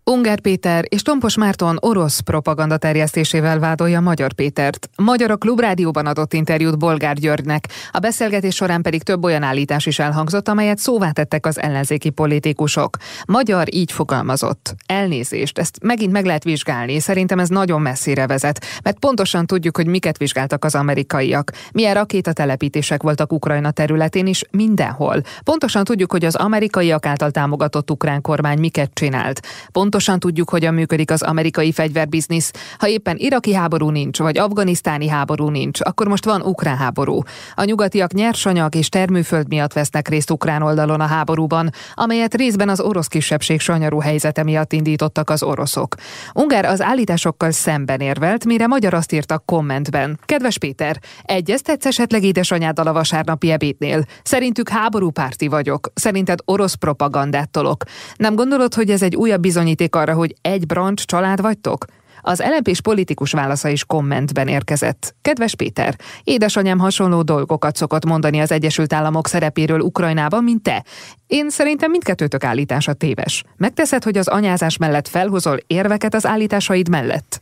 Ungár Péter és Tompos Márton orosz propaganda terjesztésével vádolja Magyar Pétert. Magyar a Klubrádióban adott interjút Bolgár Györgynek, a beszélgetés során pedig több olyan állítás is elhangzott, amelyet szóvá tettek az ellenzéki politikusok. Magyar így fogalmazott: elnézést, ezt megint meg lehet vizsgálni, szerintem ez nagyon messzire vezet, mert pontosan tudjuk, hogy miket vizsgáltak az amerikaiak, milyen rakétatelepítések voltak Ukrajna területén is, mindenhol. Pontosan tudjuk, hogy az amerikaiak által támogatott ukrán kormány miket csinált. Pontosan tudjuk, hogyan működik az amerikai fegyverbiznisz. Ha éppen iraki háború nincs, vagy afganisztáni háború nincs, akkor most van ukrán háború. A nyugatiak nyersanyag és termőföld miatt vesznek részt ukrán oldalon a háborúban, amelyet részben az orosz kisebbség sanyarú helyzete miatt indítottak az oroszok. Ungár az állításokkal szemben érvelt, mire Magyar azt írta kommentben: kedves Péter, egyeztetsz esetleg édesanyáddal a vasárnapi ebédnél? Szerintük háborúpárti vagyok, szerinted orosz propagandát tolok. Nem gondolod, hogy ez egy újabb bizonyíték arra, hogy egy brancs család vagytok? Az LMP-s politikus válasza is kommentben érkezett. Kedves Péter, édesanyám hasonló dolgokat szokott mondani az Egyesült Államok szerepéről Ukrajnában, mint te. Én szerintem mindkettőtök állítása téves. Megteszed, hogy az anyázás mellett felhozol érveket az állításaid mellett?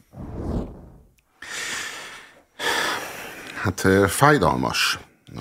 Hát fájdalmas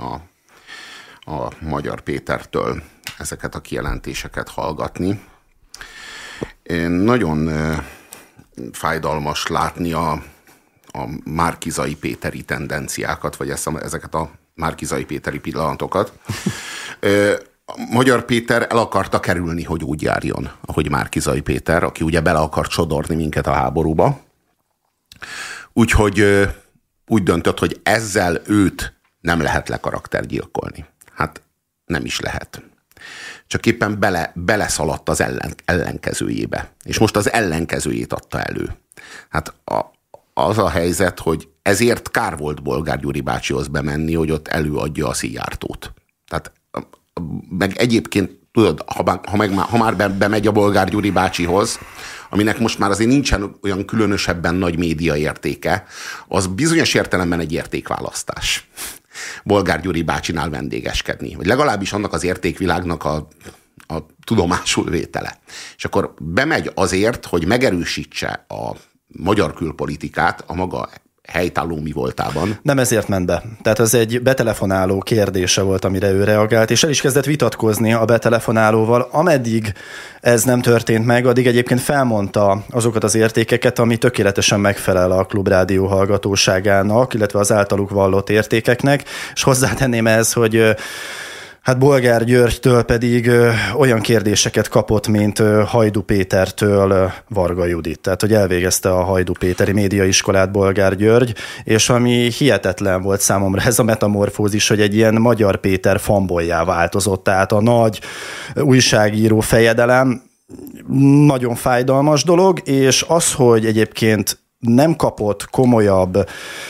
a Magyar Pétertől ezeket a kijelentéseket hallgatni. Nagyon fájdalmas látni a márkizai péteri tendenciákat, vagy ezeket a márkizai péteri pillanatokat. Magyar Péter el akarta kerülni, hogy úgy járjon, ahogy Márki-Zay Péter, aki ugye bele akart sodorni minket a háborúba. Úgyhogy úgy döntött, hogy ezzel őt nem lehet lekaraktergyilkolni. Hát nem is lehet. Csak éppen beleszaladt az ellenkezőjébe. És most az ellenkezőjét adta elő. Hát az a helyzet, hogy ezért kár volt Bolgár Gyuri bácsihoz bemenni, hogy ott előadja a Szijjártót. Tehát meg egyébként, tudod, ha már bemegy a Bolgár Gyuri bácsihoz, aminek most már azért nincsen olyan különösebben nagy média értéke, az bizonyos értelemben egy értékválasztás. Bolgár Gyuri bácsinál vendégeskedni. Vagy legalábbis annak az értékvilágnak a tudomásul vétele. És akkor bemegy azért, hogy megerősítse a magyar külpolitikát a maga helytálló mi voltában. Nem ezért ment be. Tehát az egy betelefonáló kérdése volt, amire ő reagált, és el is kezdett vitatkozni a betelefonálóval. Ameddig ez nem történt meg, addig egyébként felmondta azokat az értékeket, ami tökéletesen megfelel a Klubrádió hallgatóságának, illetve az általuk vallott értékeknek, és hozzátenném ehhez, hogy hát Bolgár Györgytől pedig olyan kérdéseket kapott, mint Hajdú Pétertől Varga Judit. Tehát, hogy elvégezte a Hajdú Péteri médiaiskolát Bolgár György, és ami hihetetlen volt számomra ez a metamorfózis, hogy egy ilyen Magyar Péter fanbolyjá változott. Tehát a nagy újságíró fejedelem nagyon fájdalmas dolog, és az, hogy egyébként nem kapott komolyabb,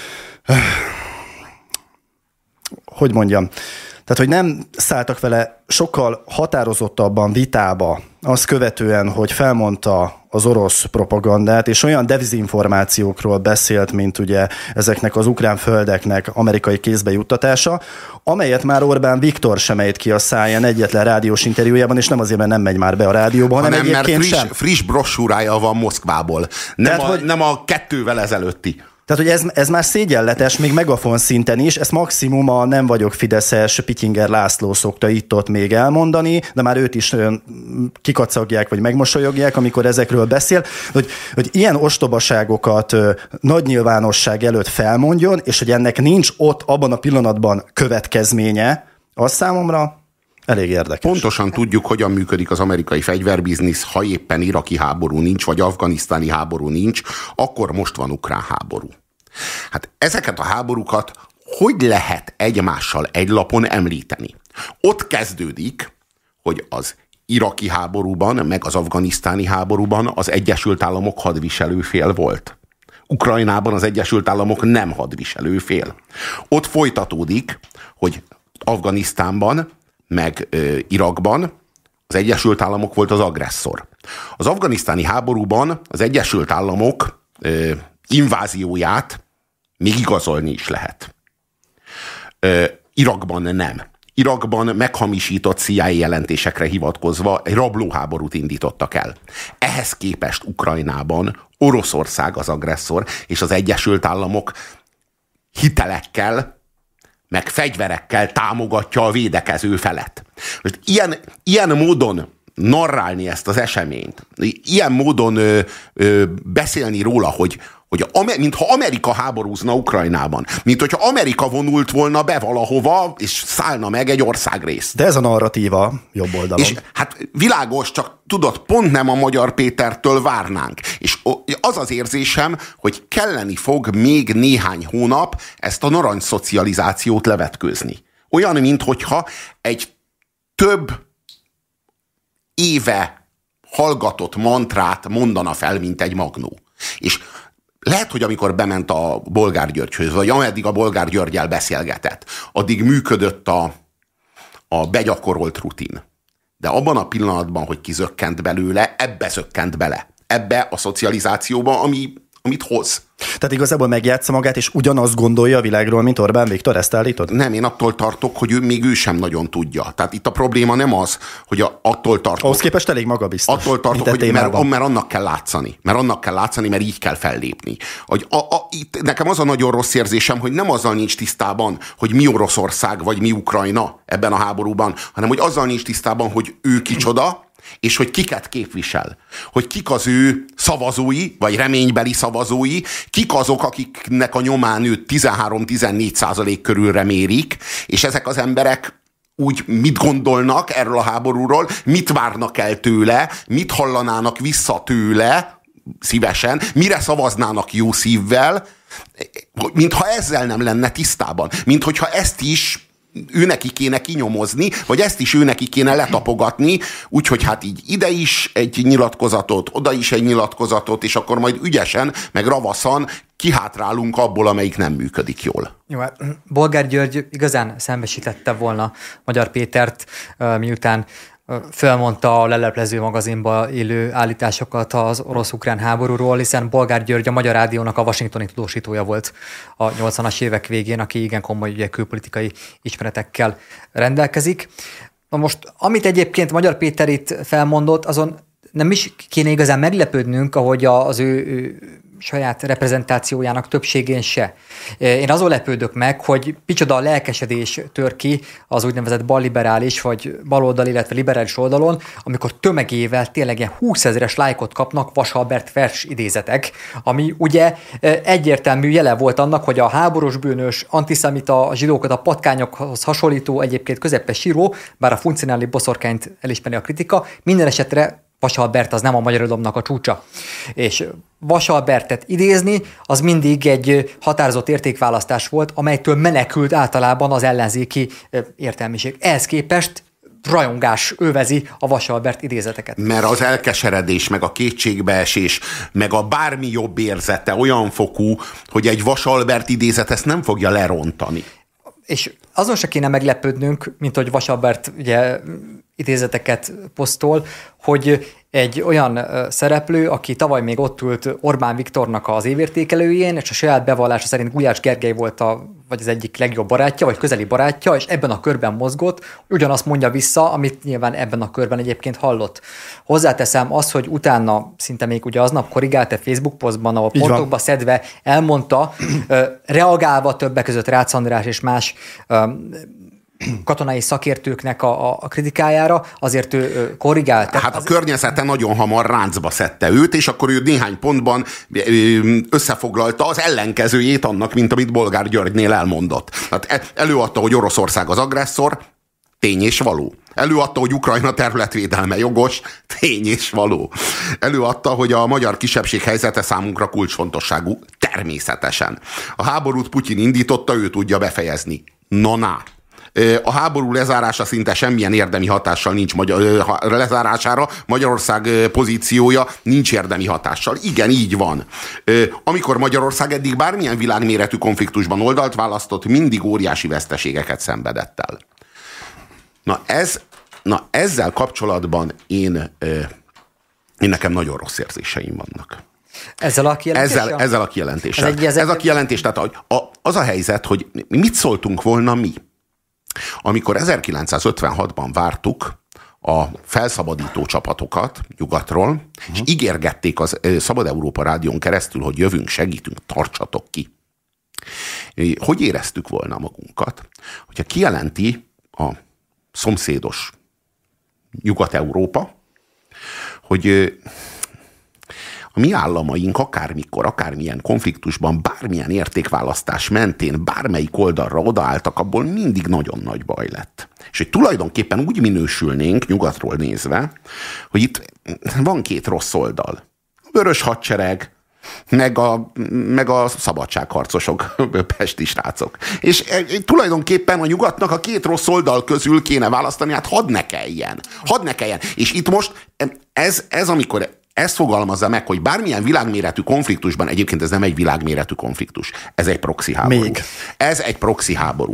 hogy mondjam, tehát, hogy nem szálltak vele sokkal határozottabban vitába, azt követően, hogy felmondta az orosz propagandát, és olyan dezinformációkról beszélt, mint ugye ezeknek az ukrán földeknek amerikai kézbe juttatása, amelyet már Orbán Viktor sem ejt ki a száján egyetlen rádiós interjújában, és nem azért, mert nem megy már be a rádióba, hanem egyébként mert friss brossúrája van Moszkvából. Nem a 2-vel ezelőtti. Tehát, hogy ez már szégyenletes, még megafon szinten is, ezt maximum a nem vagyok fideszes Pityinger László szokta itt-ott még elmondani, de már őt is kikacagják, vagy megmosolyogják, amikor ezekről beszél, hogy ilyen ostobaságokat nagy nyilvánosság előtt felmondjon, és hogy ennek nincs ott abban a pillanatban következménye, az számomra elég érdekes. Pontosan tudjuk, hogyan működik az amerikai fegyverbiznisz, ha éppen iraki háború nincs, vagy afganisztáni háború nincs, akkor most van ukrán háború. Hát ezeket a háborúkat hogy lehet egymással egy lapon említeni? Ott kezdődik, hogy az iraki háborúban, meg az afganisztáni háborúban az Egyesült Államok hadviselő fél volt. Ukrajnában az Egyesült Államok nem hadviselő fél. Ott folytatódik, hogy Afganisztánban meg Irakban az Egyesült Államok volt az agresszor. Az afganisztáni háborúban az Egyesült Államok invázióját még igazolni is lehet. Irakban nem. Irakban meghamisított CIA jelentésekre hivatkozva egy rablóháborút indítottak el. Ehhez képest Ukrajnában Oroszország az agresszor, és az Egyesült Államok hitelekkel, meg fegyverekkel támogatja a védekező felet. Most ilyen módon narrálni ezt az eseményt, ilyen módon beszélni róla, hogy mintha Amerika háborúzna Ukrajnában, mint hogyha Amerika vonult volna be valahova, és szállna meg egy országrészt. De ez a narratíva jobb oldalon. És hát világos, csak tudod, pont nem a Magyar Pétertől várnánk. És az az érzésem, hogy kelleni fog még néhány hónap ezt a narancsszocializációt levetkőzni. Olyan, minthogyha egy több éve hallgatott mantrát mondana fel, mint egy magnó. És lehet, hogy amikor bement a Bolgár Györgyhöz, vagy ameddig a Bolgár Györggyel beszélgetett, addig működött a begyakorolt rutin. De abban a pillanatban, hogy kizökkent belőle, ebbe zökkent bele. Ebbe a szocializációba, amit hoz. Tehát igazából megjátsza magát, és ugyanazt gondolja a világról, mint Orbán Viktor, ezt állítod? Nem, én attól tartok, hogy ő sem nagyon tudja. Tehát itt a probléma nem az, hogy attól tartok... Ahhoz képest elég magabiztos. Attól tartok, hogy mert annak kell látszani. Mert így kell fellépni. Itt nekem az a nagyon rossz érzésem, hogy nem azzal nincs tisztában, hogy mi Oroszország, vagy mi Ukrajna ebben a háborúban, hanem hogy azzal nincs tisztában, hogy ő kicsoda, és hogy kiket képvisel. Hogy kik az ő szavazói, vagy reménybeli szavazói, kik azok, akiknek a nyomán őt 13-14% körülre mérik, és ezek az emberek úgy mit gondolnak erről a háborúról, mit várnak el tőle, mit hallanának vissza tőle szívesen, mire szavaznának jó szívvel, mintha ezzel nem lenne tisztában. Minthogyha ezt is őneki kéne kinyomozni, vagy ezt is őneki kéne letapogatni, úgyhogy hát így ide is egy nyilatkozatot, oda is egy nyilatkozatot, és akkor majd ügyesen, meg ravaszan kihátrálunk abból, amelyik nem működik jól. Jó, hát Bolgár György igazán szembesítette volna Magyar Pétert, miután fölmondta a Leleplező magazinba élő állításokat az orosz-ukrán háborúról, hiszen Bolgár György a Magyar Rádiónak a washingtoni tudósítója volt a 80-as évek végén, aki igen komoly külpolitikai ismeretekkel rendelkezik. Na most, amit egyébként Magyar Péter itt felmondott, azon nem is kéne igazán meglepődnünk, ahogy az ő saját reprezentációjának többségén se. Én azon lepődök meg, hogy micsoda a lelkesedés tör ki az úgynevezett balliberális, vagy baloldal, illetve liberális oldalon, amikor tömegével tényleg ilyen 20 000-es lájkot kapnak Vasalbert vers idézetek, ami ugye egyértelmű jele volt annak, hogy a háborús bűnös, antiszemita, a zsidókat a patkányokhoz hasonlító, egyébként közepes író, bár a funkcionális boszorkányt elismeri a kritika, minden esetre Vasalbert az nem a magyarodalomnak a csúcsa. És Vasalbertet idézni, az mindig egy határozott értékválasztás volt, amelytől menekült általában az ellenzéki értelmiség. Ehhez képest rajongás övezi a Vasalbert idézeteket. Mert az elkeseredés, meg a kétségbeesés, meg a bármi jobb érzete olyan fokú, hogy egy Vasalbert idézet ezt nem fogja lerontani. És azon se kéne meglepődnünk, mint hogy Vasalbert ugye idézeteket posztol, hogy egy olyan szereplő, aki tavaly még ott ült Orbán Viktornak az évértékelőjén, és a saját bevallása szerint Gulyás Gergely volt vagy az egyik legjobb barátja, vagy közeli barátja, és ebben a körben mozgott, ugyanazt mondja vissza, amit nyilván ebben a körben egyébként hallott. Hozzáteszem azt, hogy utána szinte még ugye aznap korrigált a Facebook posztban, ahol pontokba szedve elmondta, reagálva többek között Rácz András és más katonai szakértőknek a kritikájára, azért ő korrigált. Hát a környezete nagyon hamar ráncba szedte őt, és akkor ő néhány pontban összefoglalta az ellenkezőjét annak, mint amit Bolgár Györgynél elmondott. Hát előadta, hogy Oroszország az agresszor, tény és való. Előadta, hogy Ukrajna területvédelme jogos, tény és való. Előadta, hogy a magyar kisebbség helyzete számunkra kulcsfontosságú, természetesen. A háborút Putyin indította, ő tudja befejezni. Na. A háború lezárása szinte semmilyen érdemi hatással nincs lezárására, Magyarország pozíciója nincs érdemi hatással. Igen, így van. Amikor Magyarország eddig bármilyen világméretű konfliktusban oldalt választott, mindig óriási veszteségeket szenvedett el. Ezzel kapcsolatban én nekem nagyon rossz érzéseim vannak. Ezzel a kijelentéssel? Ezzel a kijelentéssel. Ez a kijelentés, tehát az a helyzet, hogy mit szóltunk volna mi? Amikor 1956-ban vártuk a felszabadító csapatokat nyugatról, és ígérgették az Szabad Európa Rádión keresztül, hogy jövünk, segítünk, tartsatok ki. Hogy éreztük volna magunkat, hogyha kijelenti a szomszédos Nyugat-Európa, hogy a mi államaink akármikor, akármilyen konfliktusban, bármilyen értékválasztás mentén, bármelyik oldalra odaálltak, abból mindig nagyon nagy baj lett. És hogy tulajdonképpen úgy minősülnénk nyugatról nézve, hogy itt van két rossz oldal. A vörös hadsereg, meg a szabadságharcosok, pesti srácok. És tulajdonképpen a nyugatnak a két rossz oldal közül kéne választani, hát hadd ne kelljen. És itt most ez amikor ezt fogalmazza meg, hogy bármilyen világméretű konfliktusban, egyébként ez nem egy világméretű konfliktus, ez egy proxy háború. Ez egy proxy háború.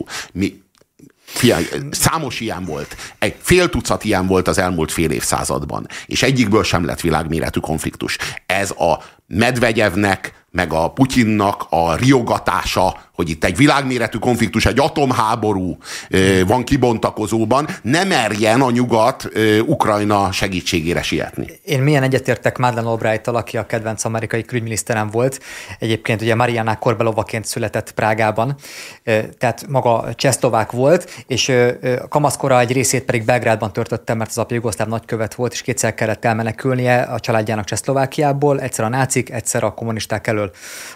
Számos ilyen volt. Egy fél tucat ilyen volt az elmúlt fél évszázadban. És egyikből sem lett világméretű konfliktus. Ez a Medvegyevnek, meg a Putyinnak a riogatása, hogy itt egy világméretű konfliktus, egy atomháború van kibontakozóban, ne merjen a nyugat Ukrajna segítségére sietni. Én milyen egyetértek Madeleine Albright-tal, aki a kedvenc amerikai külügyminiszterem volt. Egyébként ugye Marianna Korbelovaként született Prágában, tehát maga csehszlovák volt, és kamaszkora egy részét pedig Belgrádban töltötte, mert az apja jugoszláv nagykövet volt, és kétszer kellett elmenekülnie a családjának Csehszlovákiából, egyszer a nácik, egyszer a kommunisták elől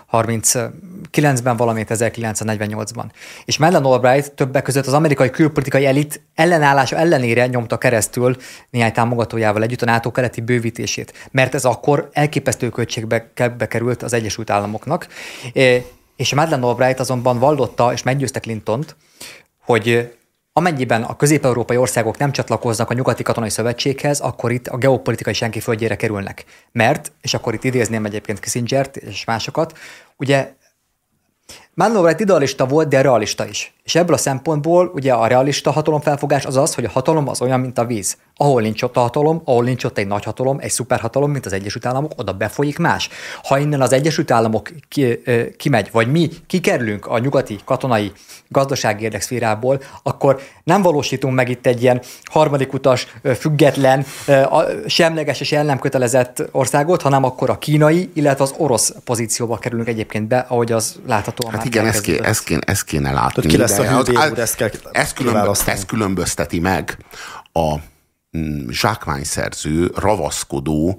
39-ben, valamint 1948-ban. És Madeleine Albright többek között az amerikai külpolitikai elit ellenállása ellenére nyomta keresztül néhány támogatójával együtt a NATO keleti bővítését, mert ez akkor elképesztő költségbe került az Egyesült Államoknak, és Madeleine Albright azonban vallotta, és meggyőzte Clintont, hogy amennyiben a közép-európai országok nem csatlakoznak a nyugati katonai szövetséghez, akkor itt a geopolitikai senki földjére kerülnek. Mert, és akkor itt idézném egyébként Kissingert és másokat, ugye Madeleine Albright idealista volt, de realista is. És ebből a szempontból ugye a realista hatalomfelfogás az az, hogy a hatalom az olyan, mint a víz. Ahol nincs ott a hatalom, ahol nincs ott egy nagy hatalom, egy szuperhatalom, mint az Egyesült Államok, oda befolyik más. Ha innen az Egyesült Államok kimegy, vagy mi kikerülünk a nyugati katonai gazdasági érdekszférából, akkor nem valósítunk meg itt egy ilyen harmadik utas, független, semleges és el nem kötelezett országot, hanem akkor a kínai, illetve az orosz pozícióba kerülünk egyébként be, ahogy az láthatóan hát igen, ezt kéne látni. Ki lesz a hűdér, ezt különbözteti meg a zsákmányszerző, ravaszkodó,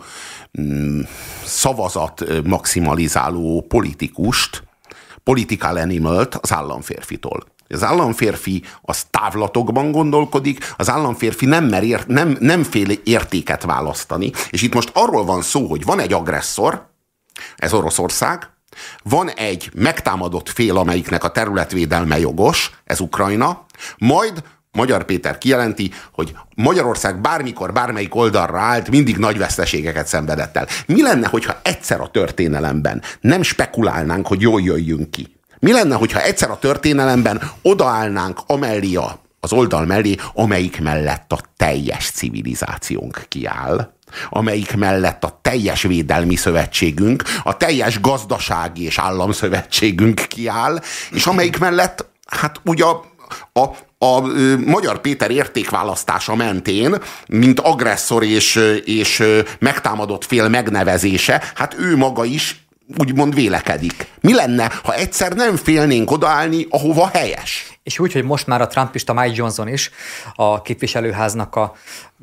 szavazat maximalizáló politikust, political animalt az államférfitól. Az államférfi az távlatokban gondolkodik, az államférfi nem fél értéket választani. És itt most arról van szó, hogy van egy agresszor, ez Oroszország, van egy megtámadott fél, amelyiknek a területvédelme jogos, ez Ukrajna, majd Magyar Péter kijelenti, hogy Magyarország bármikor, bármelyik oldalra állt, mindig nagy veszteségeket szenvedett el. Mi lenne, hogyha egyszer a történelemben nem spekulálnánk, hogy jól jöjjünk ki? Mi lenne, hogyha egyszer a történelemben odaállnánk amellé az oldal mellé, amelyik mellett a teljes civilizációnk kiáll, amelyik mellett a teljes védelmi szövetségünk, a teljes gazdasági és államszövetségünk kiáll, és amelyik mellett, hát ugye a Magyar Péter értékválasztása mentén, mint agresszor és megtámadott fél megnevezése, hát ő maga is úgymond vélekedik. Mi lenne, ha egyszer nem félnénk odaállni, ahova helyes? És úgy, hogy most már a trumpista Mike Johnson is, a képviselőháznak a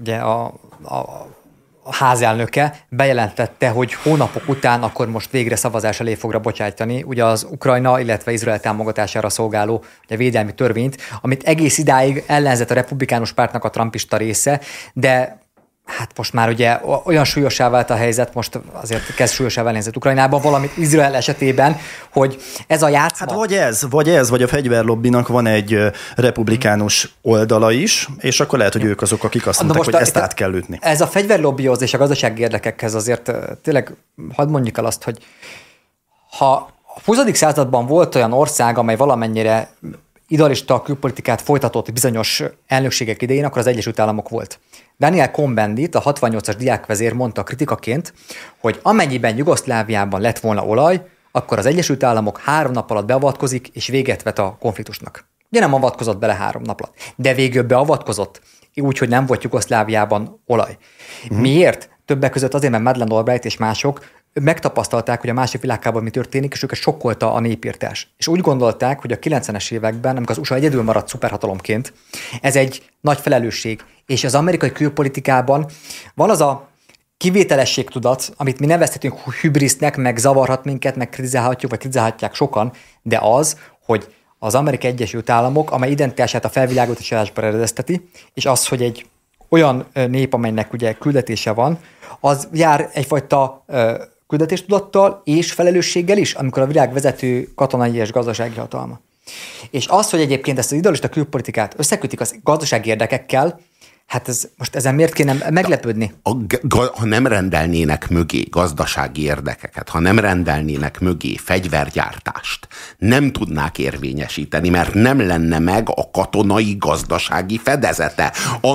házelnöke bejelentette, hogy hónapok után akkor most végre szavazás elé fogra bocsájtani ugye az Ukrajna, illetve Izrael támogatására szolgáló ugye, védelmi törvényt, amit egész idáig ellenzett a republikánus pártnak a trumpista része, de hát most már ugye olyan súlyossá vált a helyzet, most azért kezd súlyossá válni Ukrajnában, valamint Izrael esetében, hogy ez a játszma... Hát vagy a fegyverlobbinak van egy republikánus oldala is, és akkor lehet, hogy ők azok, akik azt mondták, hogy ezt át kell ütni. Ez a fegyverlobbihoz és a gazdasági érdekekhez azért tényleg hadd mondjuk el azt, hogy ha a 20. században volt olyan ország, amely valamennyire idealista külpolitikát folytatott bizonyos elnökségek idején, akkor az Egyesült Államok volt. Daniel Cohn-Bendit, a 68-as diákvezér mondta kritikaként, hogy amennyiben Jugoszláviában lett volna olaj, akkor az Egyesült Államok 3 nap alatt beavatkozik és véget vet a konfliktusnak. Ugye nem avatkozott bele 3 nap alatt. De végül beavatkozott, úgy, hogy nem volt Jugoszláviában olaj. Miért? Többek között azért, mert Madeleine Albright és mások megtapasztalták, hogy a második világháborúban mi történik, és őket sokkolta a népírtás. És úgy gondolták, hogy a 90-es években, amikor az USA egyedül maradt szuperhatalomként, ez egy nagy felelősség. És az amerikai külpolitikában van az a kivételességtudat, amit mi nevezhetünk hübrisznek, meg zavarhat minket, meg kritizálhatjuk, vagy kritizálhatják sokan, de az, hogy az Amerikai Egyesült Államok, amely identitását a felvilágosításba eredezteti, és az, hogy egy olyan nép, amelynek ugye küldetése van, az jár egyfajta küldetéstudattal és felelősséggel is, amikor a világ vezető katonai és gazdasági hatalma. És az, hogy egyébként ezt az idealista külpolitikát összekötik az gazdasági érdekekkel, hát most ezen miért kéne meglepődni? Ha nem rendelnének mögé gazdasági érdekeket, ha nem rendelnének mögé fegyvergyártást, nem tudnák érvényesíteni, mert nem lenne meg a katonai gazdasági fedezete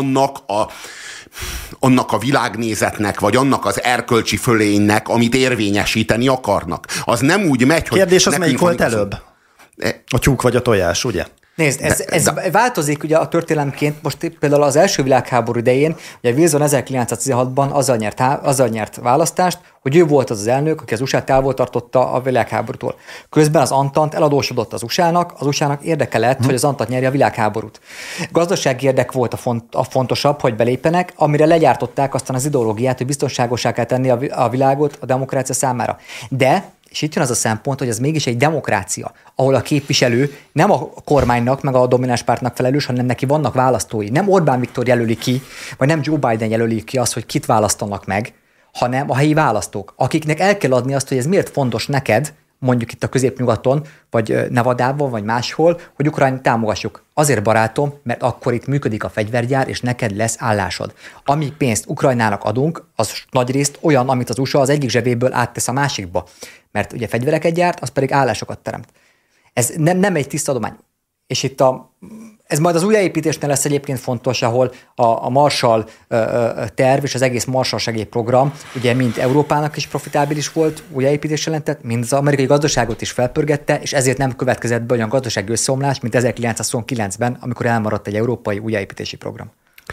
annak a világnézetnek, vagy annak az erkölcsi fölénynek, amit érvényesíteni akarnak. Az nem úgy megy, hogy... Kérdés az melyik volt előbb? A tyúk vagy a tojás, ugye? Nézd, ez változik ugye a történelemként. Most például az első világháború idején, ugye Wilson 1916-ban azzal nyert választást, hogy ő volt az elnök, aki az USA-t távol tartotta a világháborútól. Közben az Antant eladósodott az USA-nak érdeke lett, hogy az Antant nyerje a világháborút. Gazdasági érdek volt a fontosabb, hogy belépjenek, amire legyártották aztán az ideológiát, hogy biztonságosá kell tenni a világot a demokrácia számára. De és itt jön az a szempont, hogy ez mégis egy demokrácia, ahol a képviselő nem a kormánynak, meg a domináns pártnak felelős, hanem neki vannak választói. Nem Orbán Viktor jelöli ki, vagy nem Joe Biden jelöli ki azt, hogy kit választanak meg, hanem a helyi választók, akiknek el kell adni azt, hogy ez miért fontos neked, mondjuk itt a középnyugaton, vagy Nevadában, vagy máshol, hogy Ukrajnát támogassuk. Azért, barátom, mert akkor itt működik a fegyvergyár, és neked lesz állásod. Ami pénzt Ukrajnának adunk, az nagyrészt olyan, amit az USA az egyik zsebéből áttesz a másikba. Mert ugye fegyvereket gyárt, az pedig állásokat teremt. Ez nem egy tiszta adomány. És itt ez majd az újjáépítésnél lesz egyébként fontos, ahol a Marshall terv és az egész Marshall segélyprogram ugye mind Európának is profitábilis volt, újjáépítés jelentett, mind az amerikai gazdaságot is felpörgette, és ezért nem következett be olyan gazdasági összeomlás, mint 1929-ben, amikor elmaradt egy európai újjáépítési program.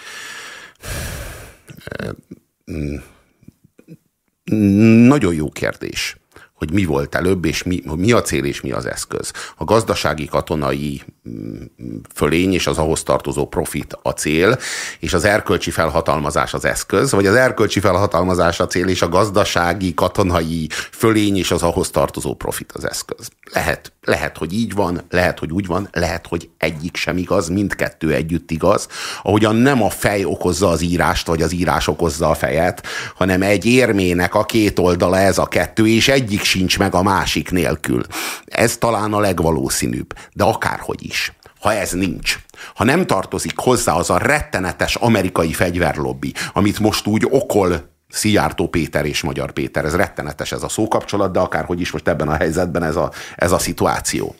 Nagyon jó kérdés, hogy mi volt előbb, és mi a cél, és mi az eszköz. A gazdasági katonai fölény és az ahhoz tartozó profit a cél, és az erkölcsi felhatalmazás az eszköz, vagy az erkölcsi felhatalmazás a cél, és a gazdasági katonai fölény és az ahhoz tartozó profit az eszköz. Lehet, hogy így van, lehet, hogy úgy van, lehet, hogy egyik sem igaz, mindkettő együtt igaz, ahogyan nem a fej okozza az írást, vagy az írás okozza a fejet, hanem egy érmének a két oldala ez a kettő, és egyik sincs meg a másik nélkül. Ez talán a legvalószínűbb, de akárhogy is. Ha ez nincs, ha nem tartozik hozzá az a rettenetes amerikai fegyverlobbi, amit most úgy okol Szijjártó Péter és Magyar Péter, ez rettenetes ez a szókapcsolat, de akárhogy is most ebben a helyzetben ez a szituáció,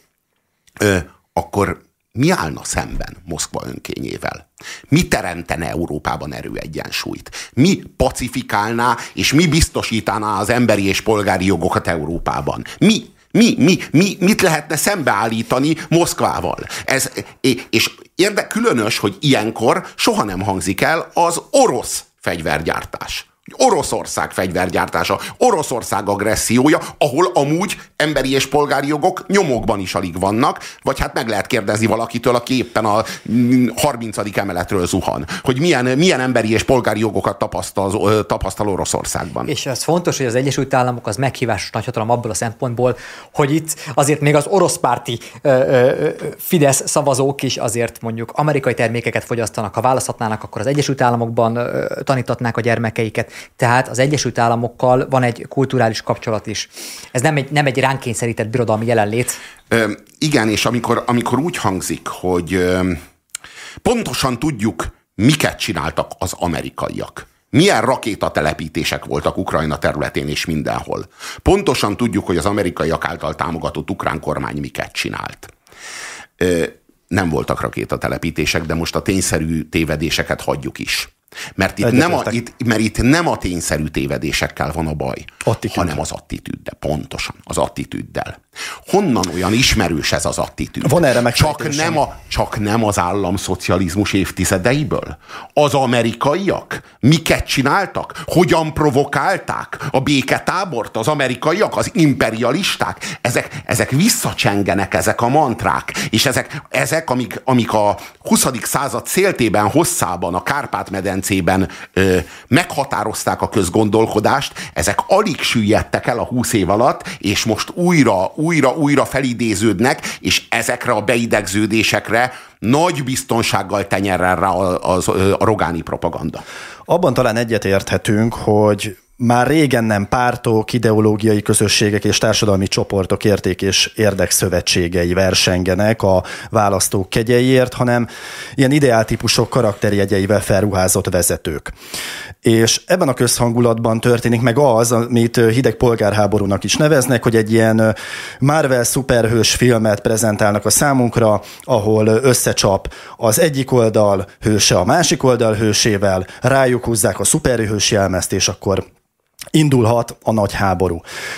akkor mi állna szemben Moszkva önkényével? Mi teremtene Európában erőegyensúlyt? Mi pacifikálná és mi biztosítaná az emberi és polgári jogokat Európában? Mit lehetne szembeállítani Moszkvával? És különös, hogy ilyenkor soha nem hangzik el az orosz fegyvergyártás. Oroszország fegyvergyártása, Oroszország agressziója, ahol amúgy emberi és polgári jogok nyomokban is alig vannak, vagy hát meg lehet kérdezni valakitől, aki éppen a 30. emeletről zuhan, hogy milyen emberi és polgári jogokat tapasztal Oroszországban. És ez fontos, hogy az Egyesült Államok az meghívásos nagyhatalom abból a szempontból, hogy itt azért még az oroszpárti Fidesz szavazók is azért mondjuk amerikai termékeket fogyasztanak, ha választhatnának, akkor az Egyesült Államokban tanítatnák a gyermekeiket. Tehát az Egyesült Államokkal van egy kulturális kapcsolat is. Ez nem egy ránk kényszerített birodalmi jelenlét. Igen, és amikor úgy hangzik, hogy pontosan tudjuk, miket csináltak az amerikaiak. Milyen rakétatelepítések voltak Ukrajna területén és mindenhol. Pontosan tudjuk, hogy az amerikaiak által támogatott ukrán kormány miket csinált. Nem voltak rakétatelepítések, de most a tényszerű tévedéseket hagyjuk is. Mert itt nem a tényszerű tévedésekkel van a baj, hanem az attitűddel. Pontosan, az attitűddel. Honnan olyan ismerős ez az attitűd? Van erre csak nem az államszocializmus évtizedeiből? Az amerikaiak? Miket csináltak? Hogyan provokálták a béketábort? Az amerikaiak? Az imperialisták? Ezek visszacsengenek, ezek a mantrák. És ezek amik a 20. század széltében, hosszában, a Kárpát-medencében meghatározták a közgondolkodást, ezek alig süllyedtek el a 20 év alatt, és most újra felidéződnek, és ezekre a beidegződésekre nagy biztonsággal tenyerrel rá a rogáni propaganda. Abban talán egyetérthetünk, hogy már régen nem pártok, ideológiai közösségek és társadalmi csoportok érték és érdekszövetségei versengenek a választók kegyeiért, hanem ilyen ideáltípusok karakterjegyeivel felruházott vezetők. És ebben a közhangulatban történik meg az, amit hideg polgárháborúnak is neveznek, hogy egy ilyen Marvel szuperhős filmet prezentálnak a számunkra, ahol összecsap az egyik oldal hőse a másik oldal hősével, rájuk húzzák a szuperhős jelmezt, és akkor indulhat a nagy háború.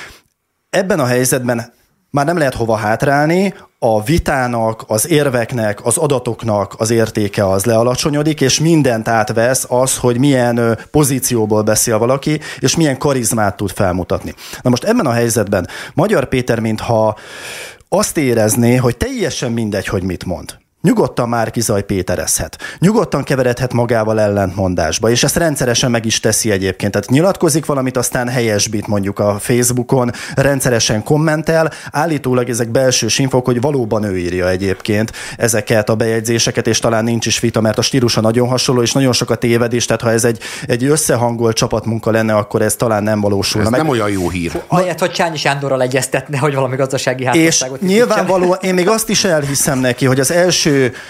Ebben a helyzetben már nem lehet hova hátrálni, a vitának, az érveknek, az adatoknak az értéke az lealacsonyodik, és mindent átvesz az, hogy milyen pozícióból beszél valaki, és milyen karizmát tud felmutatni. Na most ebben a helyzetben Magyar Péter mintha azt érezné, hogy teljesen mindegy, hogy mit mond. Nyugodtan Márki-Zay péterezhet. Nyugodtan keveredhet magával ellentmondásba, és ezt rendszeresen meg is teszi egyébként. Tehát nyilatkozik valamit, aztán helyesbít mondjuk a Facebookon, rendszeresen kommentel, állítólag ezek belsős infók, hogy valóban ő írja egyébként ezeket a bejegyzéseket, és talán nincs is vita, mert a stílusa nagyon hasonló, és nagyon sok a tévedés, tehát ha ez egy összehangolt csapatmunka lenne, akkor ez talán nem valósulna. Ez nem olyan jó hír. Ahelyett, hogy Csányi Sándorral egyeztetne, hogy valami gazdasági hátországot. És nyilvánvalóan én még azt is elhiszem neki, hogy az első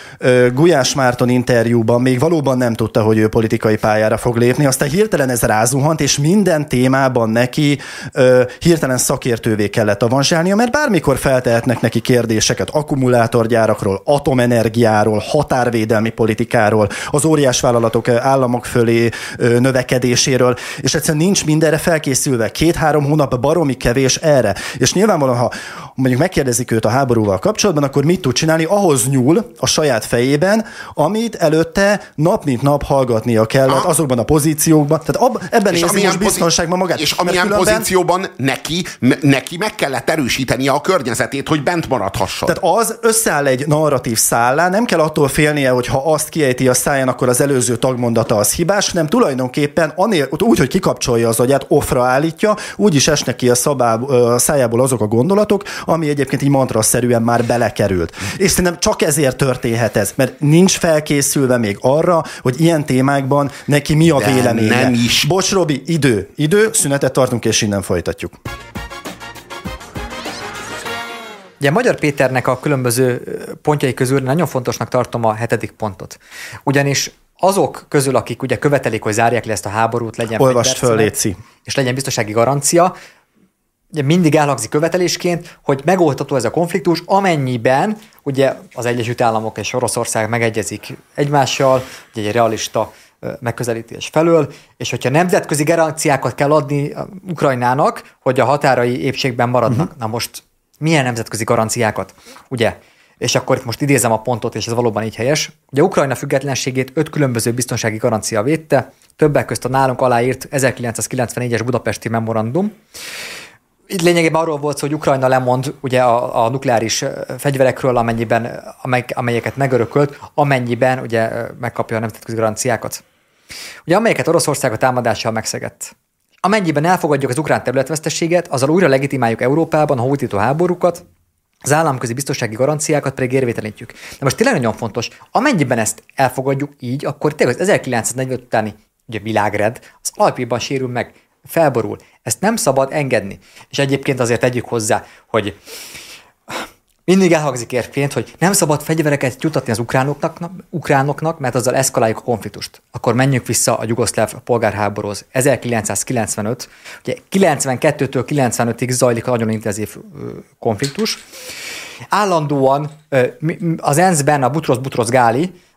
Gulyás Márton interjúban még valóban nem tudta, hogy ő politikai pályára fog lépni, aztán hirtelen ez rázuhant, és minden témában neki hirtelen szakértővé kellett avanzsálnia, mert bármikor feltehetnek neki kérdéseket akkumulátorgyárakról, atomenergiáról, határvédelmi politikáról, az óriásvállalatok államok fölé növekedéséről, és egyszerűen nincs mindenre felkészülve. 2-3 hónap baromi kevés erre. És nyilvánvalóan, ha mondjuk megkérdezik őt a háborúval kapcsolatban, akkor mit tud csinálni? Ahhoz nyúl a saját fejében, amit előtte nap mint nap hallgatnia kellett azokban a pozíciókban. Tehát ebben érzi most biztonságban magát. És amilyen pozícióban neki meg kellett erősítenie a környezetét, hogy bent maradhasson. Tehát az összeáll egy narratív szállá, nem kell attól félnie, hogy ha azt kiejti a száján, akkor az előző tagmondata az hibás, nem tulajdonképpen úgy, hogy kikapcsolja az agyát, offra állítja, úgy is esnek ki a szájából azok a gondolatok, ami egyébként így mantraszerűen már belekerült. És szerintem csak ezért történhet ez, mert nincs felkészülve még arra, hogy ilyen témákban neki mi a véleménye. Nem is. Bocs, Robi, idő, szünetet tartunk, és innen folytatjuk. Ugye Magyar Péternek a különböző pontjai közül nagyon fontosnak tartom a 7. pontot. Ugyanis azok közül, akik ugye követelik, hogy zárják le ezt a háborút, legyen olvasd föl, Léci, és legyen biztonsági garancia, ugye mindig elhangzik követelésként, hogy megoldható ez a konfliktus, amennyiben ugye az Egyesült Államok és Oroszország megegyezik egymással, ugye egy realista megközelítés felől, és hogyha nemzetközi garanciákat kell adni Ukrajnának, hogy a határai épségben maradnak. Na most milyen nemzetközi garanciákat? Ugye? És akkor most idézem a pontot, és ez valóban így helyes. Ugye Ukrajna függetlenségét 5 különböző biztonsági garancia védte, többek közt a nálunk aláírt 1994-es budapesti memorandum. Itt lényegében arról volt szó, hogy Ukrajna lemond ugye a nukleáris fegyverekről, amelyeket megörökölt, amennyiben ugye megkapja a nemzetközi garanciákat. Ugye amelyeket Oroszország a támadással megszegett. Amennyiben elfogadjuk az ukrán területvesztességet, azzal újra legitimáljuk Európában a hódító háborúkat, az államközi biztonsági garanciákat pedig érvénytelenítjük. De most tényleg nagyon fontos, amennyiben ezt elfogadjuk így, akkor tényleg az 1945 utáni ugye világrend az alapjában sérül meg, felborul. Ezt nem szabad engedni. És egyébként azért tegyük hozzá, hogy mindig elhangzik érvként, hogy nem szabad fegyvereket jutatni az ukránoknak, mert azzal eszkaláljuk a konfliktust. Akkor menjünk vissza a jugoszláv polgárháborúhoz. 1995, ugye 92-től 95-ig zajlik a nagyon intenzív konfliktus. Állandóan az ENSZ-ben a Butros Gáli,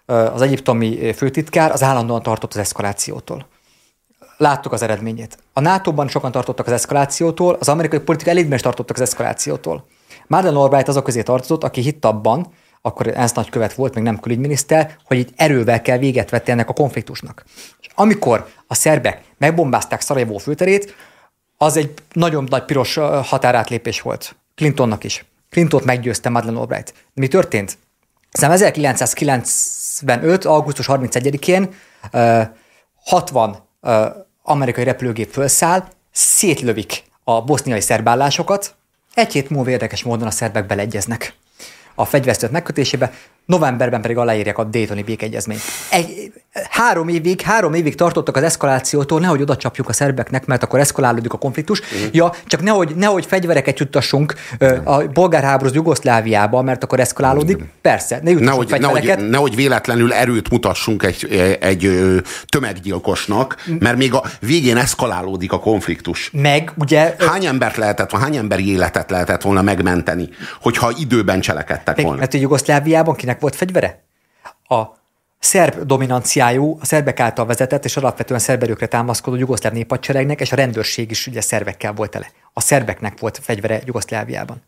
az egyiptomi főtitkár az állandóan tartott az eszkalációtól. Láttuk az eredményét. A NATO-ban sokan tartottak az eszkalációtól, az amerikai politika elitben is tartottak az eszkalációtól. Madeleine Albright azok közé tartozott, aki hitt abban, akkor ENSZ nagykövet volt, még nem külügyminiszter, hogy itt erővel kell véget vetni ennek a konfliktusnak. És amikor a szerbek megbombázták Szarajevó főterét, az egy nagyon nagy piros határátlépés volt. Clintonnak is. Clintont meggyőzte Madeleine Albright. De mi történt? Aztán 1995. augusztus 31-én 60 amerikai repülőgép felszáll, szétlövik a boszniai szerbállásokat, egy hét múlva érdekes módon a szerbek beleegyeznek a fegyverszünet megkötésébe, novemberben pedig aláírják a Daytoni békeegyezményt. 3 évig tartottak az eszkalációtól, nehogy oda csapjuk a szerbeknek, mert akkor eszkalálódik a konfliktus. Ja, csak nehogy fegyvereket juttassunk a bolgárháborús Jugoszláviába, mert akkor eszkalálódik. Persze, ne juttassunk fegyvereket. Nehogy véletlenül erőt mutassunk egy tömeggyilkosnak, mert még a végén eszkalálódik a konfliktus. Meg, ugye... Hány emberi életet lehetett volna megmenteni, hogyha időben cselekedtek volna? Mert a Jugoszláviában kinek volt fegyvere? A szerb dominanciájú, a szerbek által vezetett és alapvetően szerb erőkre támaszkodó jugoszláv néphadseregnek, és a rendőrség is ugye szerbekkel volt tele. A szerbeknek volt fegyvere Jugoszláviában.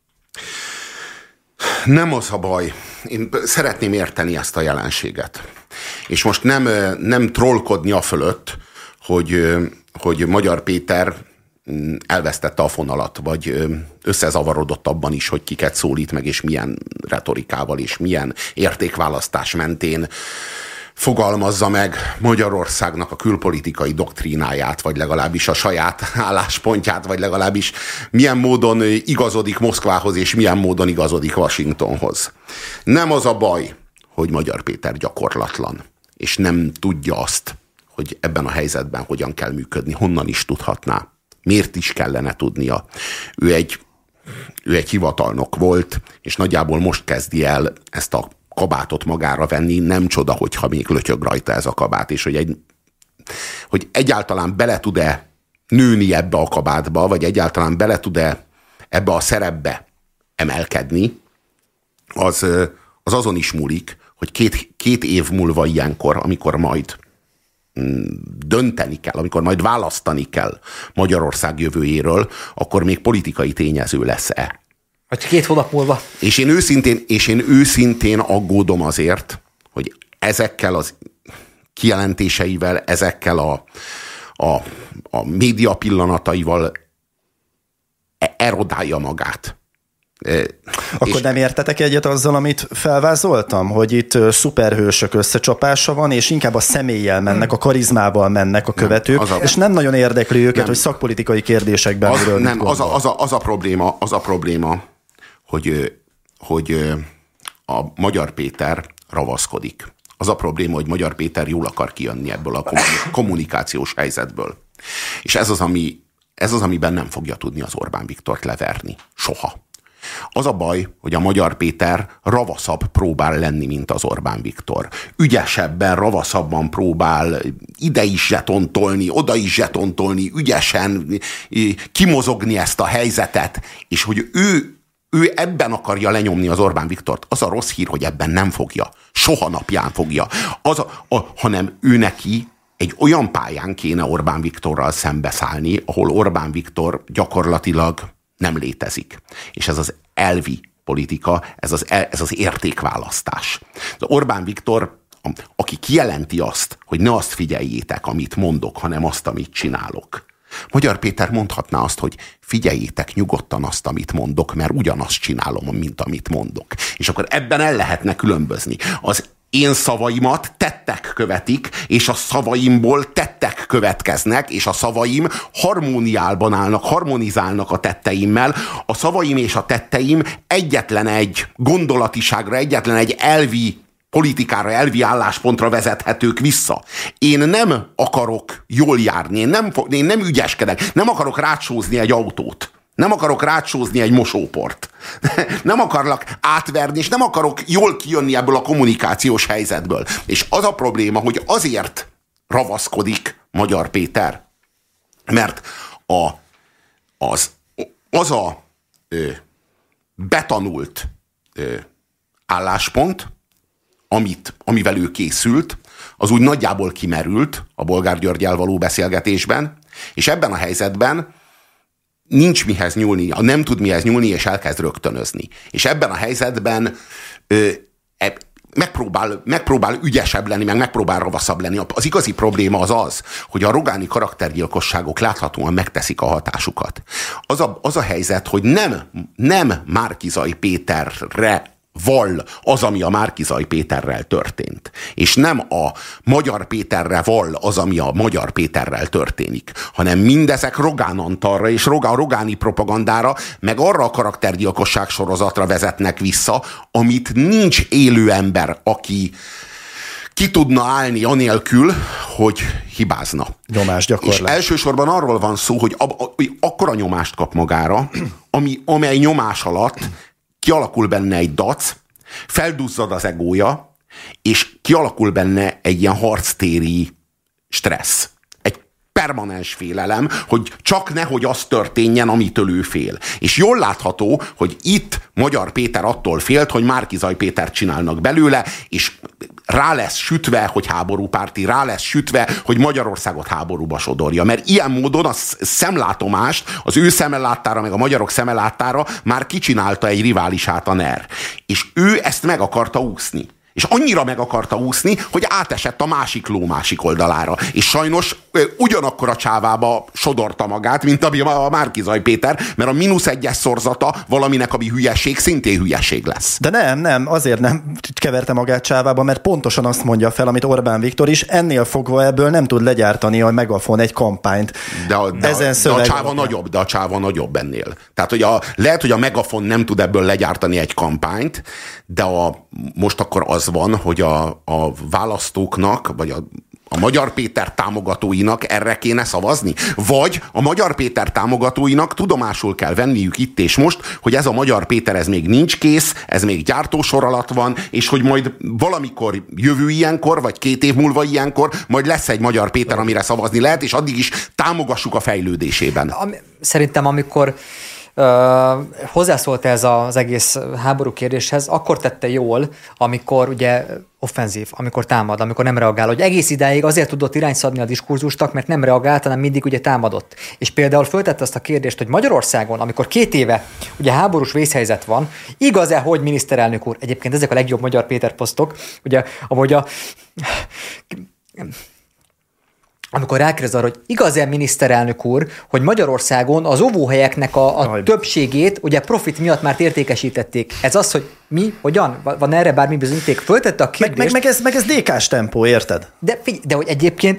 Nem az a baj. Én szeretném érteni ezt a jelenséget. És most nem trollkodni a fölött, hogy Magyar Péter elvesztette a fonalat, vagy összezavarodott abban is, hogy kiket szólít meg, és milyen retorikával, és milyen értékválasztás mentén fogalmazza meg Magyarországnak a külpolitikai doktrínáját, vagy legalábbis a saját álláspontját, vagy legalábbis milyen módon igazodik Moszkvához, és milyen módon igazodik Washingtonhoz. Nem az a baj, hogy Magyar Péter gyakorlatlan, és nem tudja azt, hogy ebben a helyzetben hogyan kell működni, honnan is tudhatná. Miért is kellene tudnia? Ő egy hivatalnok volt, és nagyjából most kezdi el ezt a kabátot magára venni. Nem csoda, hogyha még lötyög rajta ez a kabát, és hogy egyáltalán bele tud-e nőni ebbe a kabátba, vagy egyáltalán bele tud-e ebbe a szerepbe emelkedni, az azon is múlik, hogy két év múlva ilyenkor, amikor majd dönteni kell, amikor majd választani kell Magyarország jövőjéről, akkor még politikai tényező lesz-e. Vagy 2 hónap múlva. És én őszintén aggódom azért, hogy ezekkel az kijelentéseivel, ezekkel a média pillanataival erodálja magát. Akkor nem értetek egyet azzal, amit felvázoltam, hogy itt szuperhősök összecsapása van, és inkább a személlyel mennek, a karizmával mennek a követők, és nem nagyon érdekli őket, hogy szakpolitikai kérdésekben az a probléma, hogy a Magyar Péter ravaszkodik. Az a probléma, hogy Magyar Péter jól akar kijönni ebből a kommunikációs helyzetből. És ez az, amiben nem fogja tudni az Orbán Viktort leverni. Soha. Az a baj, hogy a Magyar Péter ravaszabb próbál lenni, mint az Orbán Viktor. Ügyesebben, ravaszabban próbál ide is zsetontolni, oda is zsetontolni, ügyesen kimozogni ezt a helyzetet, és hogy ő ebben akarja lenyomni az Orbán Viktort. Az a rossz hír, hogy ebben nem fogja. Soha napján fogja. Hanem ő neki egy olyan pályán kéne Orbán Viktorral szembeszállni, ahol Orbán Viktor gyakorlatilag nem létezik. És ez az elvi politika, ez az értékválasztás. Az Orbán Viktor, aki kijelenti azt, hogy ne azt figyeljétek, amit mondok, hanem azt, amit csinálok. Magyar Péter mondhatná azt, hogy figyeljétek nyugodtan azt, amit mondok, mert ugyanazt csinálom, mint amit mondok. És akkor ebben el lehetne különbözni. Az én szavaimat tettek követik, és a szavaimból tettek következnek, és a szavaim harmóniában állnak, harmonizálnak a tetteimmel. A szavaim és a tetteim egyetlen egy gondolatiságra, egyetlen egy elvi politikára, elvi álláspontra vezethetők vissza. Én nem akarok jól járni, én nem ügyeskedek, nem akarok rácsózni egy autót. Nem akarok rácsózni egy mosóport. Nem akarlak átverni, és nem akarok jól kijönni ebből a kommunikációs helyzetből. És az a probléma, hogy azért ravaszkodik Magyar Péter, mert az a betanult álláspont, amivel ő készült, az úgy nagyjából kimerült a Bolgár Györggyel való beszélgetésben, és ebben a helyzetben nincs mihez nyúlni, nem tud mihez nyúlni, és elkezd rögtönözni. És ebben a helyzetben megpróbál ügyesebb lenni, meg megpróbál ravaszabb lenni. Az igazi probléma az, hogy a rogáni karaktergyilkosságok láthatóan megteszik a hatásukat. Az a helyzet, hogy nem Márki-Zay Péterre vall az, ami a Márki-Zay Péterrel történt. És nem a Magyar Péterre vall az, ami a Magyar Péterrel történik, hanem mindezek Rogán Antalra és rogáni propagandára, meg arra a karaktergyilkosság sorozatra vezetnek vissza, amit nincs élő ember, aki ki tudna állni anélkül, hogy hibázna. Nyomásgyakorlás. És elsősorban arról van szó, hogy akkora nyomást kap magára, amely nyomás alatt kialakul benne egy dac, felduzzad az egója, és kialakul benne egy ilyen harctéri stressz. Egy permanens félelem, hogy csak nehogy az történjen, amitől ő fél. És jól látható, hogy itt Magyar Péter attól félt, hogy Márki-Zay Pétert csinálnak belőle, és rá lesz sütve, hogy háborúpárti, rá lesz sütve, hogy Magyarországot háborúba sodorja. Mert ilyen módon a szemlátomást, az ő szemeláttára, meg a magyarok szemeláttára már kicsinálta egy riválisát, a NER. És ő ezt meg akarta úszni. És annyira meg akarta úszni, hogy átesett a másik ló másik oldalára. És sajnos ugyanakkor a csávába sodorta magát, mint a Márki-Zay Péter, mert a -1-es szorzata valaminek, ami hülyeség, szintén hülyeség lesz. De nem, azért nem keverte magát csávába, mert pontosan azt mondja fel, amit Orbán Viktor is, ennél fogva ebből nem tud legyártani a Megafon egy kampányt. De a csáva nagyobb ennél. Tehát, lehet, hogy a Megafon nem tud ebből legyártani egy kampányt, de most akkor az van, hogy a választóknak, vagy a Magyar Péter támogatóinak erre kéne szavazni? Vagy a Magyar Péter támogatóinak tudomásul kell venniük itt és most, hogy ez a Magyar Péter, ez még nincs kész, ez még gyártósor alatt van, és hogy majd valamikor jövő ilyenkor, vagy 2 év múlva ilyenkor, majd lesz egy Magyar Péter, amire szavazni lehet, és addig is támogassuk a fejlődésében. Szerintem, amikor hozzászólt ez az egész háború kérdéshez, akkor tette jól, amikor ugye offenzív, amikor támad, amikor nem reagál. Hogy egész idáig azért tudott irányszabni a diskurzusnak, mert nem reagált, hanem mindig ugye támadott. És például föltette azt a kérdést, hogy Magyarországon, amikor 2 éve ugye háborús vészhelyzet van, igaz-e, hogy miniszterelnök úr, egyébként ezek a legjobb Magyar Péter posztok, ugye, amikor rákérdez arra, hogy igaz-e miniszterelnök úr, hogy Magyarországon az óvóhelyeknek a többségét ugye profit miatt már értékesítették. Ez az, hogy mi, hogyan? Van erre bármi bizonyíték? Föltette a kérdést. Meg ez DK-s tempó, érted? De hogy egyébként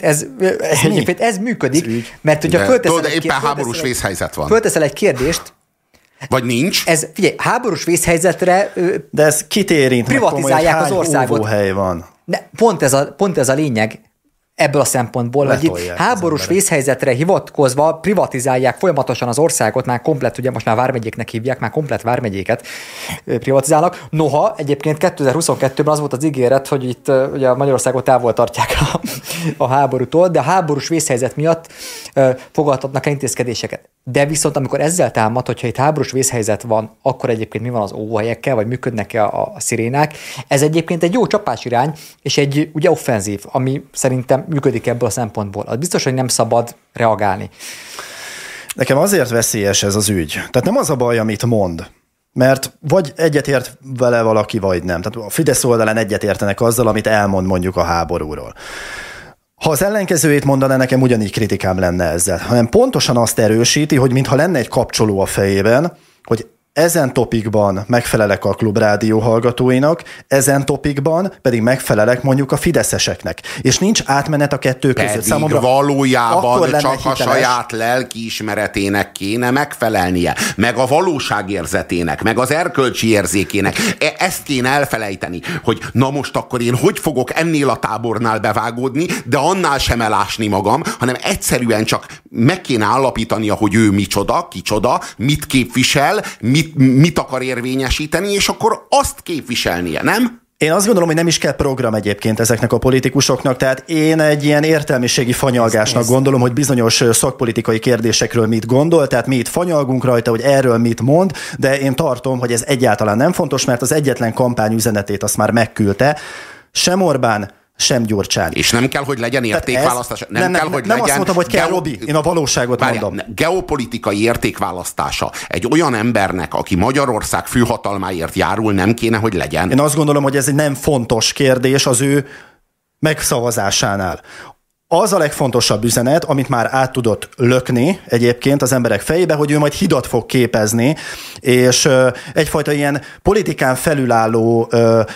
ez működik, mert hogyha fölteszel éppen háborús vészhelyzet van. Fölteszel egy kérdést, vagy nincs. Figyelj, háborús vészhelyzetre de ez kit érint, privatizálják az országot. Óvóhely van. De pont ez a lényeg. Ebből a szempontból, hogy itt háborús vészhelyzetre hivatkozva privatizálják folyamatosan az országot, már komplet, ugye most már vármegyéknek hívják, már komplet vármegyéket privatizálnak. Noha egyébként 2022-ben az volt az ígéret, hogy itt ugye Magyarországot távol tartják a háborútól, de a háborús vészhelyzet miatt fogadhatnak el intézkedéseket. De viszont amikor ezzel támad, hogyha itt háborús vészhelyzet van, akkor egyébként mi van az óvóhelyekkel, vagy működnek-e a szirénák, ez egyébként egy jó csapásirány, és egy ugye offenzív, ami szerintem működik ebből a szempontból. Az biztos, hogy nem szabad reagálni. Nekem azért veszélyes ez az ügy. Tehát nem az a baj, amit mond, mert vagy egyetért vele valaki, vagy nem. Tehát a Fidesz oldalán egyetértenek azzal, amit elmond mondjuk a háborúról. Ha az ellenkezőjét mondaná, nekem ugyanígy kritikám lenne ezzel. Hanem pontosan azt erősíti, hogy mintha lenne egy kapcsoló a fejében, hogy ezen topikban megfelelek a Klubrádió hallgatóinak, ezen topikban pedig megfelelek mondjuk a fideszeseknek. És nincs átmenet a kettő között. Pedig számomra valójában csak a saját lelkiismeretének kéne megfelelnie, meg a valóságérzetének, meg az erkölcsi érzékének. Ezt kéne elfelejteni, hogy na most akkor én hogy fogok ennél a tábornál bevágódni, de annál sem elásni magam, hanem egyszerűen csak meg kéne állapítania, hogy ő micsoda, kicsoda, mit képvisel, mit akar érvényesíteni, és akkor azt képviselnie, nem? Én azt gondolom, hogy nem is kell program egyébként ezeknek a politikusoknak, tehát én egy ilyen értelmiségi fanyalgásnak gondolom, hogy bizonyos szakpolitikai kérdésekről mit gondol, tehát mi itt fanyalgunk rajta, hogy erről mit mond, de én tartom, hogy ez egyáltalán nem fontos, mert az egyetlen kampányüzenetét azt már megküldte, sem Orbán, sem Gyurcsány. És nem kell, hogy legyen értékválasztása. Nem azt mondtam, hogy kell, Robi. Én a valóságot mondom. Geopolitikai értékválasztása egy olyan embernek, aki Magyarország főhatalmáért járul, nem kéne, hogy legyen. Én azt gondolom, hogy ez egy nem fontos kérdés az ő megszavazásánál. Az a legfontosabb üzenet, amit már át tudott lökni egyébként az emberek fejébe, hogy ő majd hidat fog képezni, és egyfajta ilyen politikán felülálló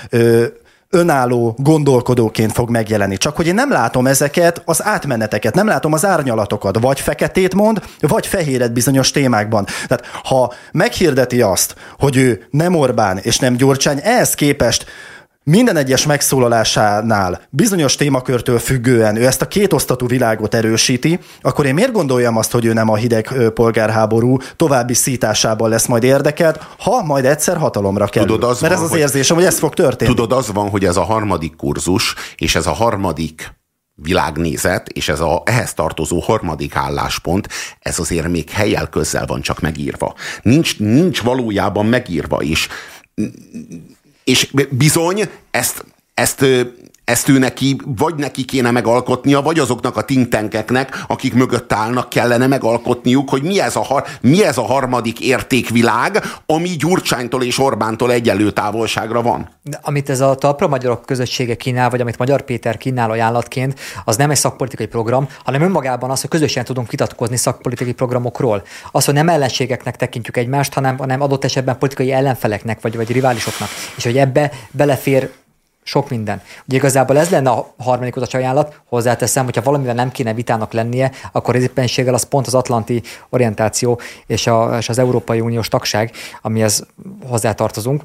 önálló gondolkodóként fog megjelenni. Csak hogy én nem látom ezeket az átmeneteket, nem látom az árnyalatokat. Vagy feketét mond, vagy fehéret bizonyos témákban. Tehát ha meghirdeti azt, hogy ő nem Orbán és nem Gyurcsány, ehhez képest minden egyes megszólalásánál bizonyos témakörtől függően ő ezt a kétosztatú világot erősíti, akkor én miért gondoljam azt, hogy ő nem a hideg polgárháború további szításában lesz majd érdekelt, ha majd egyszer hatalomra kerül. Mert ez az érzésem, hogy ez fog történni. Tudod, az van, hogy ez a harmadik kurzus, és ez a harmadik világnézet, és ez ehhez tartozó harmadik álláspont, ez azért még helyjel közzel van csak megírva. Nincs valójában megírva is. És bizony ezt ő neki, vagy neki kéne megalkotnia, vagy azoknak a think tankeknek, akik mögött állnak, kellene megalkotniuk, hogy mi ez a harmadik értékvilág, ami Gyurcsánytól és Orbántól egyenlő távolságra van. De amit ez a talpra magyarok közössége kínál, vagy amit Magyar Péter kínál ajánlatként, az nem egy szakpolitikai program, hanem önmagában az, hogy közösen tudunk vitatkozni szakpolitikai programokról. Az, hogy nem ellenségeknek tekintjük egymást, hanem adott esetben politikai ellenfeleknek, vagy riválisoknak. És hogy ebbe belefér sok minden. Ugye igazából ez lenne a harmadik utas ajánlat, hozzáteszem, hogyha valamivel nem kéne vitának lennie, akkor az éppenséggel az pont az atlanti orientáció és az Európai Uniós tagság, amihez hozzátartozunk.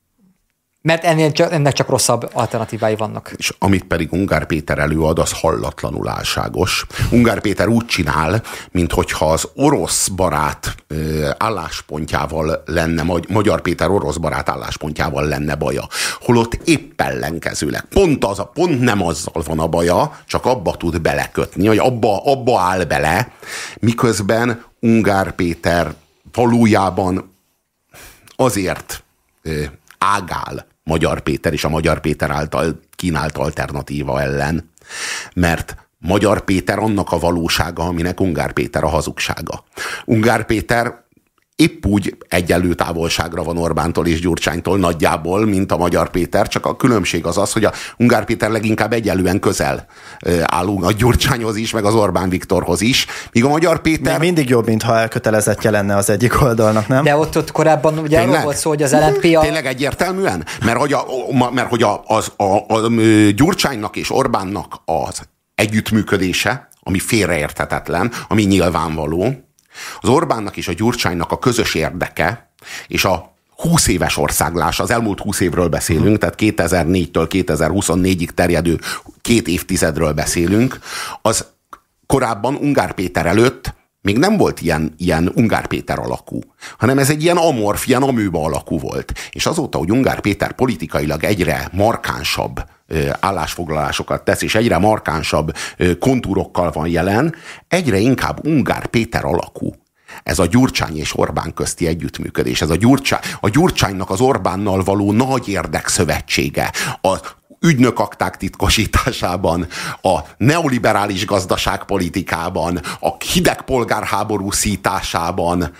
Mert ennek csak rosszabb alternatívái vannak. És amit pedig Ungár Péter előad, az hallatlanul álságos. Ungár Péter úgy csinál, minthogyha az orosz barát álláspontjával lenne, Magyar Péter orosz barát álláspontjával lenne baja. Holott épp ellenkezőleg. Pont nem azzal van a baja, csak abba tud belekötni, hogy abba áll bele, miközben Ungár Péter valójában azért ágál Magyar Péter és a Magyar Péter által kínált alternatíva ellen, mert Magyar Péter annak a valósága, aminek Ungár Péter a hazugsága. Ungár Péter épp úgy egyenlő távolságra van Orbántól és Gyurcsánytól nagyjából, mint a Magyar Péter, csak a különbség az, hogy a Ungár Péter leginkább egyenlően közel áll a Gyurcsányhoz is, meg az Orbán Viktorhoz is, míg a Magyar Péter... Még mindig jobb, mintha elkötelezettje lenne az egyik oldalnak, nem? De ott korábban ugye arról volt szó, hogy az LNP Tényleg egyértelműen? Mert hogy a Gyurcsánynak és Orbánnak az együttműködése, ami félreérthetetlen, ami nyilvánvaló, az Orbánnak és a Gyurcsánynak a közös érdeke, és a 20 éves országlás, az elmúlt 20 évről beszélünk, tehát 2004-től 2024-ig terjedő 2 évtizedről beszélünk, az korábban Ungár Péter előtt még nem volt ilyen Ungár Péter alakú, hanem ez egy ilyen amorf, ilyen amőba alakú volt. És azóta, hogy Ungár Péter politikailag egyre markánsabb állásfoglalásokat tesz, és egyre markánsabb kontúrokkal van jelen, egyre inkább Ungár Péter alakú. Ez a Gyurcsány és Orbán közti együttműködés, ez a Gyurcsánynak az Orbánnal való nagy érdekszövetsége, az ügynökakták titkosításában, a neoliberális gazdaságpolitikában, a hideg polgárháború szításában,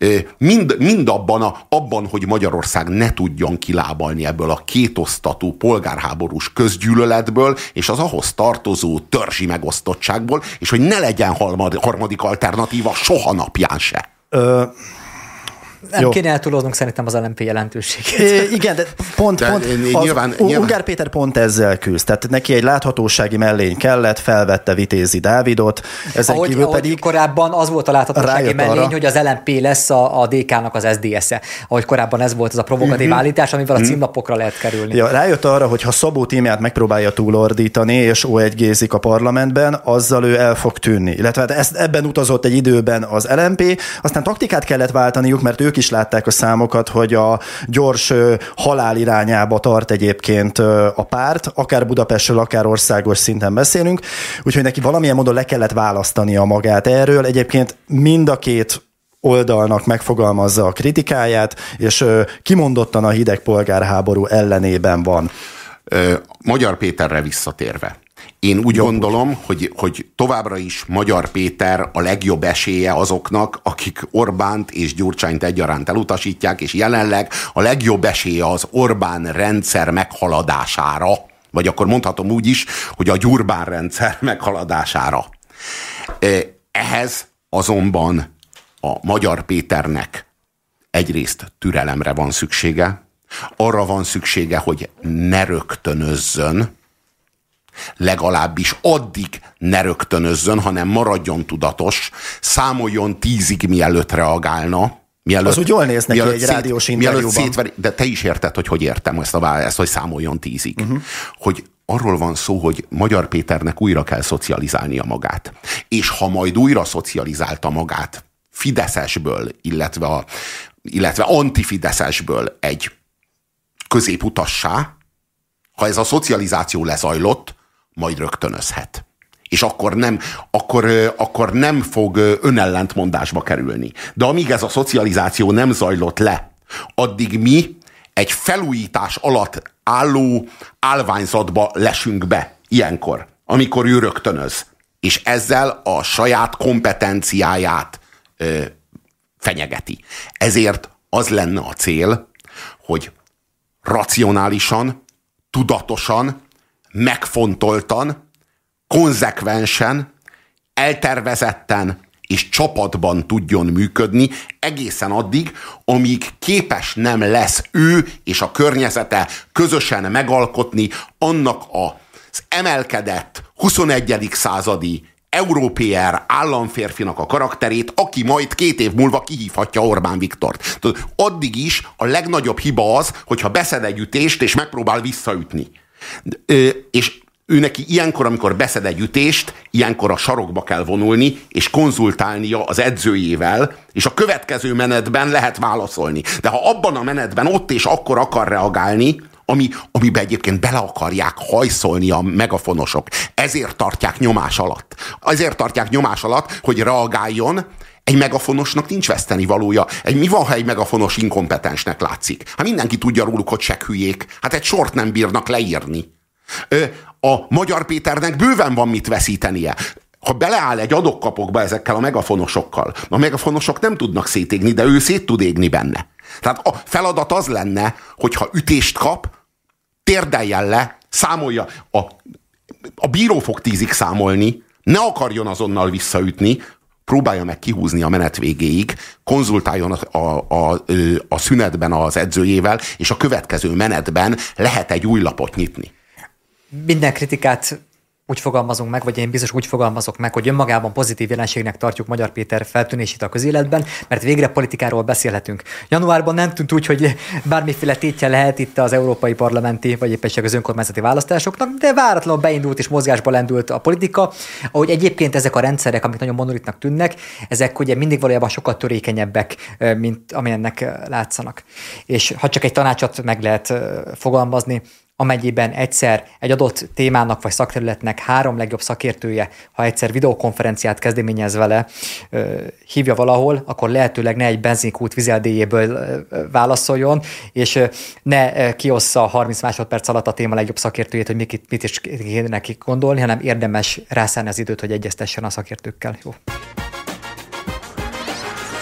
mind abban, hogy Magyarország ne tudjon kilábalni ebből a kétosztatú polgárháborús közgyűlöletből, és az ahhoz tartozó törzsi megosztottságból, és hogy ne legyen harmadik alternatíva soha napján se. Nem kéne eltúloznunk szerintem az LNP jelentőségét. Igen, de pont nyilván... Ungár Péter pont ezzel küzd. Tehát neki egy láthatósági mellény kellett, felvette Vitézi Dávidot. Ahogy pedig korábban az volt a láthatósági mellény, hogy az LNP lesz a DK-nak az SDS-e. Ahogy korábban ez volt az a provokatív állítás, amivel a címlapokra lehet kerülni. Ja, rájött arra, hogy ha Szabó tímját megpróbálja túlordítani, és O1-gézik a parlamentben, azzal ő el fog tűnni. Illetve ebben utazott egy időben az LNP, aztán taktikát kellett váltaniuk, mert ők is látták a számokat, hogy a gyors halál irányába tart egyébként a párt, akár Budapestről, akár országos szinten beszélünk, úgyhogy neki valamilyen módon le kellett választania magát erről. Egyébként mind a két oldalnak megfogalmazza a kritikáját, és kimondottan a hideg polgárháború ellenében van. Magyar Péterre visszatérve. Én úgy gondolom, hogy továbbra is Magyar Péter a legjobb esélye azoknak, akik Orbánt és Gyurcsányt egyaránt elutasítják, és jelenleg a legjobb esélye az Orbán rendszer meghaladására, vagy akkor mondhatom úgy is, hogy a Gyurbán rendszer meghaladására. Ehhez azonban a Magyar Péternek egyrészt türelemre van szüksége, arra van szüksége, hogy ne rögtönözzön, legalábbis addig ne rögtönözzön, hanem maradjon tudatos, számoljon 10-ig, mielőtt reagálna. Az úgy jól néz neki egy rádiós interjúban. De te is érted, hogy értem ezt, hogy számoljon 10-ig. Hogy arról van szó, hogy Magyar Péternek újra kell szocializálnia magát. És ha majd újra szocializálta magát fideszesből, illetve antifideszesből egy középutassá, ha ez a szocializáció lezajlott, majd rögtönözhet. És akkor nem fog önellentmondásba kerülni. De amíg ez a szocializáció nem zajlott le, addig mi egy felújítás alatt álló állványzatba lesünk be ilyenkor, amikor ő rögtönöz. És ezzel a saját kompetenciáját fenyegeti. Ezért az lenne a cél, hogy racionálisan, tudatosan, megfontoltan, konzekvensen, eltervezetten és csapatban tudjon működni egészen addig, amíg képes nem lesz ő és a környezete közösen megalkotni annak az emelkedett 21. századi európér államférfinak a karakterét, aki majd 2 év múlva kihívhatja Orbán Viktort. Addig is a legnagyobb hiba az, hogyha beszed egy ütést, és megpróbál visszaütni. És ő neki ilyenkor, amikor beszed egy ütést, ilyenkor a sarokba kell vonulni, és konzultálnia az edzőjével, és a következő menetben lehet válaszolni. De ha abban a menetben ott és akkor akar reagálni, amiben egyébként bele akarják hajszolni a megafonosok. Ezért tartják nyomás alatt. Ezért tartják nyomás alatt, hogy reagáljon. Egy megafonosnak nincs vesztenivalója. Mi van, ha egy megafonos inkompetensnek látszik? Hát mindenki tudja róluk, hogy sekhülyék. Hát egy sort nem bírnak leírni. A Magyar Péternek bőven van mit veszítenie. Ha beleáll egy adok-kapokba ezekkel a megafonosokkal, a megafonosok nem tudnak szétégni, de ő szét tud égni benne. Tehát a feladat az lenne, hogyha ütést kap, térdeljen le, számolja. A bíró fog 10-ig számolni, ne akarjon azonnal visszaütni, próbálja meg kihúzni a menet végéig, konzultáljon a szünetben az edzőjével, és a következő menetben lehet egy új lapot nyitni. Minden kritikát úgy fogalmazunk meg, vagy én biztos úgy fogalmazok meg, hogy önmagában pozitív jelenségnek tartjuk Magyar Péter feltűnését a közéletben, mert végre politikáról beszélhetünk. Januárban nem tűnt úgy, hogy bármiféle tétje lehet itt az európai parlamenti, vagy éppen az önkormányzati választásoknak, de váratlanul beindult és mozgásba lendült a politika, ahogy egyébként ezek a rendszerek, amik nagyon monolitnak tűnnek, ezek ugye mindig valójában sokkal törékenyebbek, mint amilyennek látszanak. És ha csak egy tanácsot meg lehet fogalmazni, amennyiben egyszer egy adott témának vagy szakterületnek 3 legjobb szakértője, ha egyszer videokonferenciát kezdeményez vele, hívja valahol, akkor lehetőleg ne egy benzinkút vizeldéjéből válaszoljon, és ne kiossza 30 másodperc alatt a téma legjobb szakértőjét, hogy mit is kéne neki gondolni, hanem érdemes rászállni az időt, hogy egyeztessen a szakértőkkel. Jó.